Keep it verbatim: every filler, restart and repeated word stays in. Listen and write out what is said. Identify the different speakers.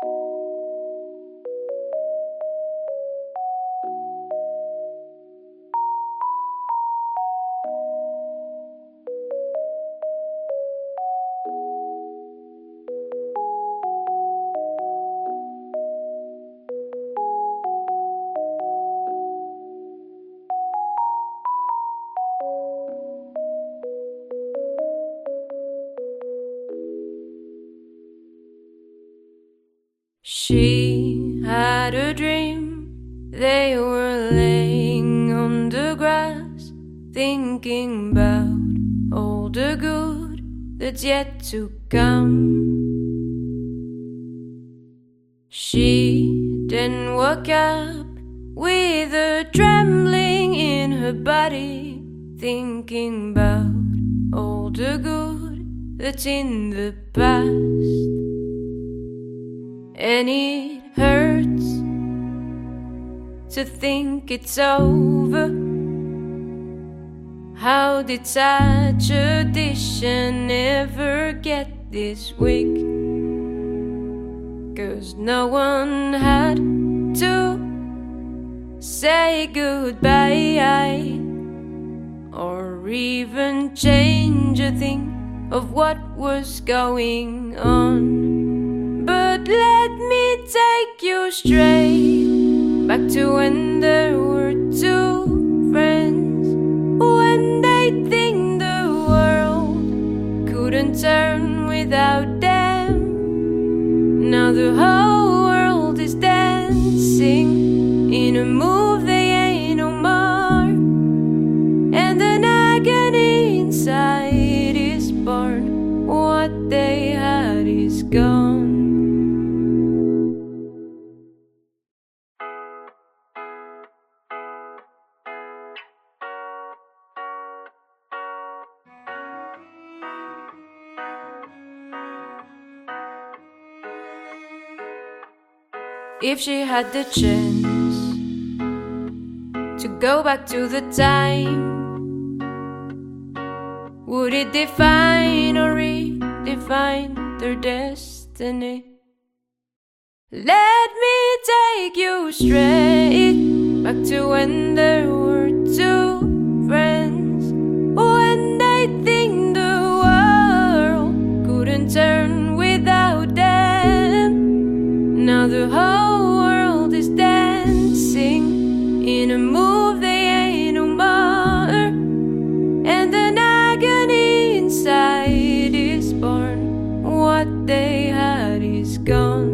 Speaker 1: She had a dream. They were laying on the grass, thinking about all the good that's yet to come. She then woke up with a trembling in her body, thinking about all the good that's in the past. And it hurts to think it's over. How did such a tradition ever get this weak? 'Cause no one had to say goodbye, or even change a thing of what was going on. But let me take you straight back to when there were two friends, when they think the world couldn't turn without them. Now the whole world is dancing in a move they ain't no more, and an agony inside is born. What they had is gone. If she had the chance to go back to the time, would it define or redefine their destiny? Let me take you straight back to when there were two friends, when they think the world couldn't turn without them. Now the whole world is dancing in a move they ain't no more, and an agony inside is born. What they had is gone.